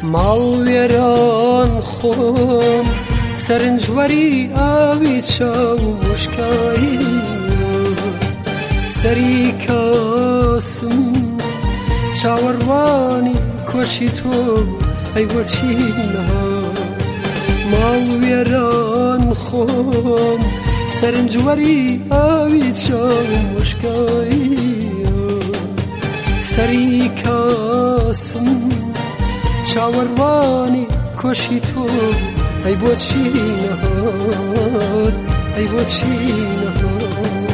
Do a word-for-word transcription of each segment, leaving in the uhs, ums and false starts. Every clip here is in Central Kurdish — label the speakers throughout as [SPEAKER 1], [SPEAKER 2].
[SPEAKER 1] ماڵوێران خۆم سەرنجوەری ئاوی چاو مشکایی سەری کاسم چاوەڕوانی کۆشی تۆ ئەی بۆچی نەهات ماڵوێران خۆم سەرنجوەری ئاوی چاو مشکایی سەری کاسم چاوەڕوانی کۆشی تۆ ئەی بۆچی نەهات ئەی بۆچی نەهات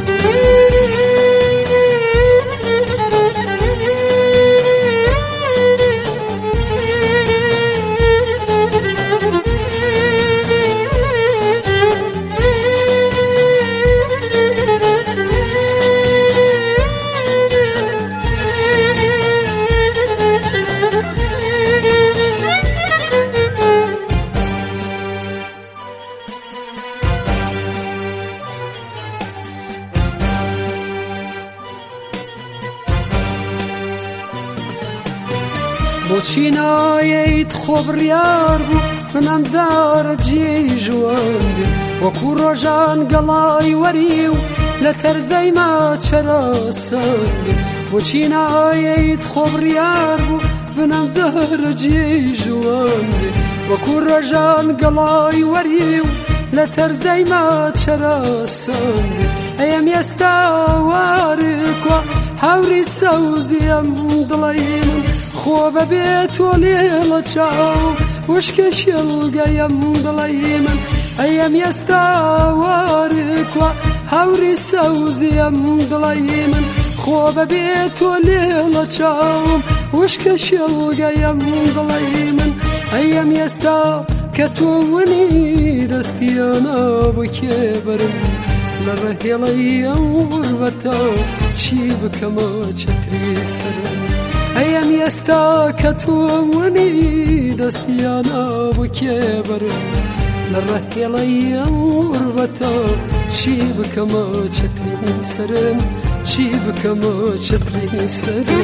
[SPEAKER 1] بۆچی نایەیت خۆ بڕیار بوو منەم دارە جێی ژوان بێ وەکوو ڕۆژان گەڵای وەری و لە تەرزەی ماچەراسان بێ بۆچی نایەیت خۆ بڕیار بوو بنەم دارە جێی ژوان بێ وەکوو ڕۆژان گەڵای وەری و لە تەرزەی ماچەراسان بێ ئەیەم ئێستا وارکوە هاوری سەوزیم دڵی من خۆ بەبێ تۆ لێڵە چاو وشکە شێڵگەیم دڵی من ئەیەم ئێستا وارکوە هاوری سەوزیم دڵی من خۆ بەبێ تۆ لێڵە چاوم وشکە شێڵگەیم دڵی من ئەیەم ئێستا کە تۆ ونی دەستیانە بۆ کێبەرم لە ڕەهێڵەی ئەم غوربەتە چی بکەمە چەتری سەرم ئەیەم ئێستا کە تۆ ونی دەستیانە بۆ کێبەرم لە ڕەهێڵەی ئەم غوربەتە چی بکەمە چەتری سەرم چی بکەمە چەتری سەرم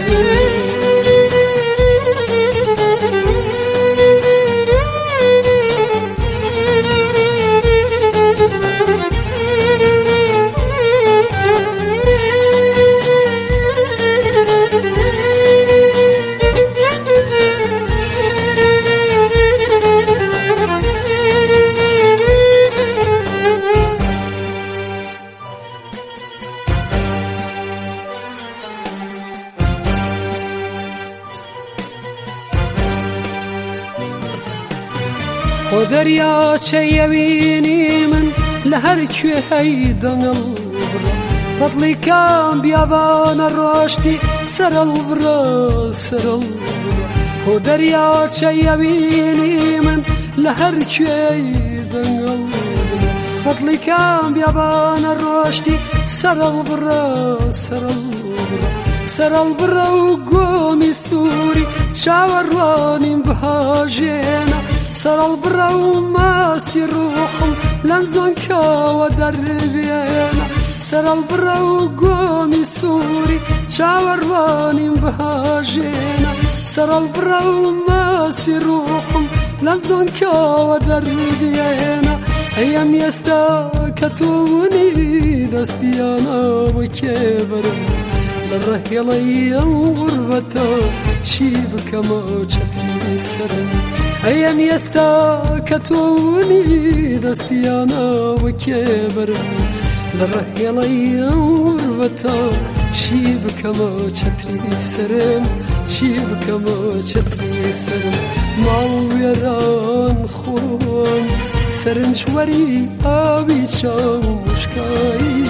[SPEAKER 1] خۆ دەریاچەیەوینی من لە هەر کوێ هەی دەنگڵ بڕە بەدڵی کام بیابانە ڕۆشتی سەرەڵ بڕە سەرەڵ بڕە خۆ دەریاچەیەوینی من لە هەر کوێی دەنگڵ بڕە بەدڵی کام بیابانە ڕۆشتی سەرەڵ بڕە سەرەڵ بڕە سەرەڵ بڕە و گۆمی سووری چاوەڕوانیم بهاژێنە سەرەڵ بڕە و ماسی ڕووقم لەم زۆنکەوە دەربێنە سەرەڵ بڕە و گۆمی سووری چاوەڕوانیم بهاژێنە سەرەڵ بڕە و ماسی ڕووقم لەم زۆنکەوە دەربێنە ئەیەم ئێستا کە تۆ ونی دەستیانە بۆ کێبەرم لە ڕەهێڵەی ئەم غوربەتە چی بکەمە چەتری سەرم ئەیەم ئێستا کە تۆ ونی دەستیانە بۆ کێبەرم لە ڕەهێڵەی ئەم غوربەتە چی بکەمە چەتری سەرم چی بکەمە چەتری سەرم ماڵوێران خۆم سەرنجوەری ئاوی چاو مشکایی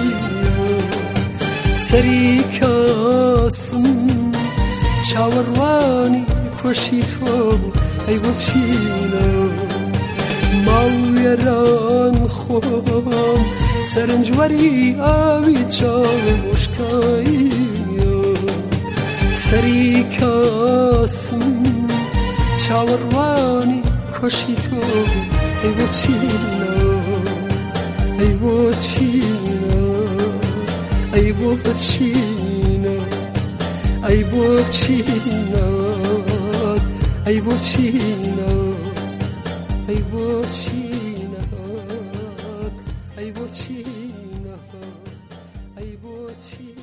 [SPEAKER 1] سەری کاسم چاوەڕوانی کۆشی تۆ ئەی بۆچی نەهات ماڵوێران خۆم سەرنجوەری ئاوی چاو مشکایی سەری کاسم چاوەڕوانی کۆشی تۆ ئەی بۆچی نەهات ئەی بۆچی نەهات ئەی بۆچی نەهات ئەی بۆچی نەهات ای بۆ چینەوە ای بۆ چینەوە ای بۆ چینەوە ای بۆ چینەوە